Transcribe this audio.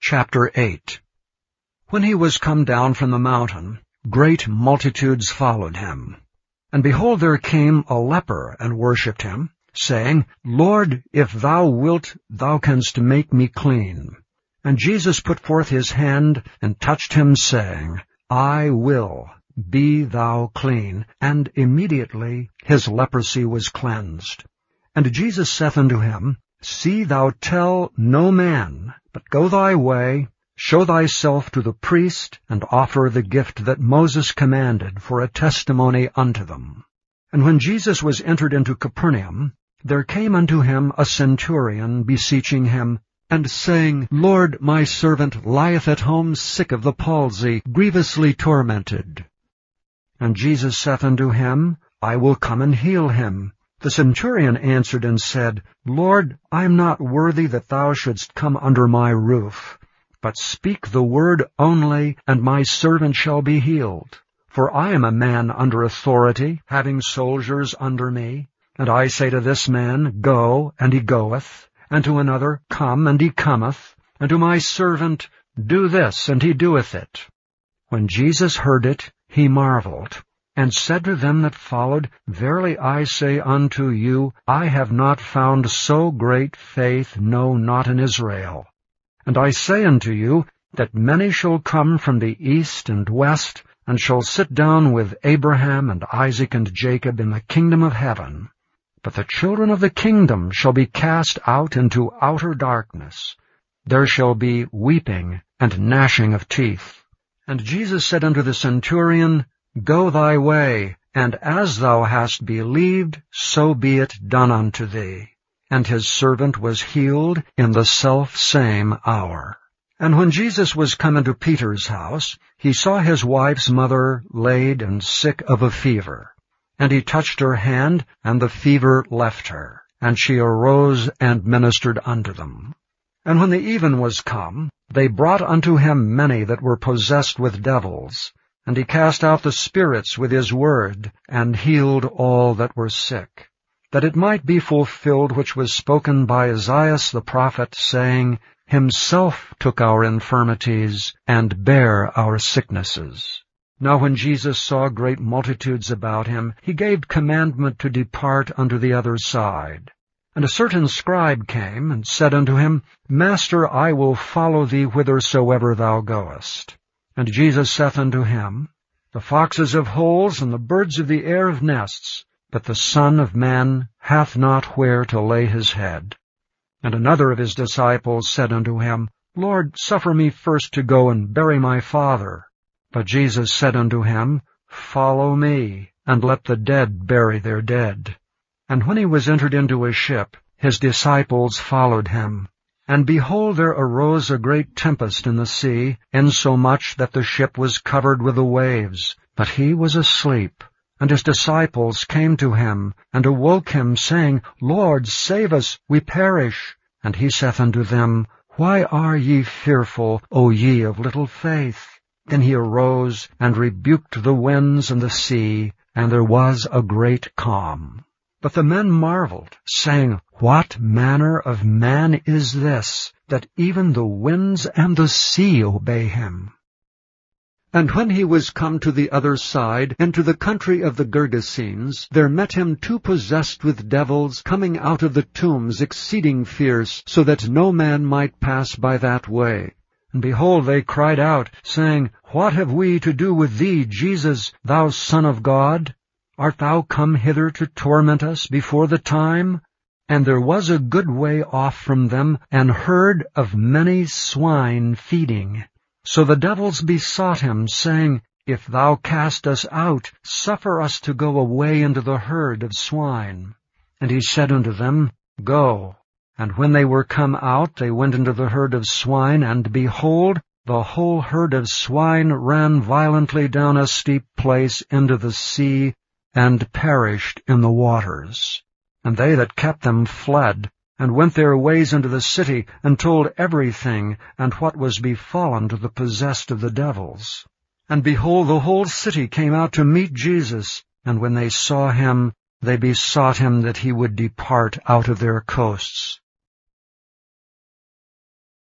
Chapter 8. When he was come down from the mountain, great multitudes followed him. And behold, there came a leper and worshipped him, saying, Lord, if thou wilt, thou canst make me clean. And Jesus put forth his hand and touched him, saying, I will, be thou clean. And immediately his leprosy was cleansed. And Jesus saith unto him, See thou tell no man, but go thy way, show thyself to the priest, and offer the gift that Moses commanded for a testimony unto them. And when Jesus was entered into Capernaum, there came unto him a centurion beseeching him, and saying, Lord, my servant lieth at home sick of the palsy, grievously tormented. And Jesus saith unto him, I will come and heal him. The centurion answered and said, Lord, I am not worthy that thou shouldst come under my roof, but speak the word only, and my servant shall be healed. For I am a man under authority, having soldiers under me. And I say to this man, Go, and he goeth, and to another, Come, and he cometh, and to my servant, Do this, and he doeth it. When Jesus heard it, he marveled, and said to them that followed, Verily I say unto you, I have not found so great faith, no, not in Israel. And I say unto you, that many shall come from the east and west, and shall sit down with Abraham and Isaac and Jacob in the kingdom of heaven. But the children of the kingdom shall be cast out into outer darkness. There shall be weeping and gnashing of teeth. And Jesus said unto the centurion, Go thy way, and as thou hast believed, so be it done unto thee. And his servant was healed in the selfsame hour. And when Jesus was come into Peter's house, he saw his wife's mother laid and sick of a fever. And he touched her hand, and the fever left her, and she arose and ministered unto them. And when the even was come, they brought unto him many that were possessed with devils, and he cast out the spirits with his word, and healed all that were sick, that it might be fulfilled which was spoken by Esaias the prophet, saying, Himself took our infirmities, and bare our sicknesses. Now when Jesus saw great multitudes about him, he gave commandment to depart unto the other side. And a certain scribe came, and said unto him, Master, I will follow thee whithersoever thou goest. And Jesus saith unto him, The foxes have holes, and the birds of the air have nests, but the Son of Man hath not where to lay his head. And another of his disciples said unto him, Lord, suffer me first to go and bury my father. But Jesus said unto him, Follow me, and let the dead bury their dead. And when he was entered into a ship, his disciples followed him. And behold, there arose a great tempest in the sea, insomuch that the ship was covered with the waves. But he was asleep. And his disciples came to him, and awoke him, saying, Lord, save us, we perish. And he saith unto them, Why are ye fearful, O ye of little faith? Then he arose, and rebuked the winds and the sea, and there was a great calm. But the men marveled, saying, What manner of man is this, that even the winds and the sea obey him? And when he was come to the other side, into the country of the Gergesenes, there met him two possessed with devils, coming out of the tombs exceeding fierce, so that no man might pass by that way. And behold, they cried out, saying, What have we to do with thee, Jesus, thou Son of God? Art thou come hither to torment us before the time? And there was a good way off from them an herd of many swine feeding. So the devils besought him, saying, If thou cast us out, suffer us to go away into the herd of swine. And he said unto them, Go. And when they were come out, they went into the herd of swine, and behold, the whole herd of swine ran violently down a steep place into the sea, and perished in the waters. And they that kept them fled, and went their ways into the city, and told everything, and what was befallen to the possessed of the devils. And behold, the whole city came out to meet Jesus, and when they saw him, they besought him that he would depart out of their coasts.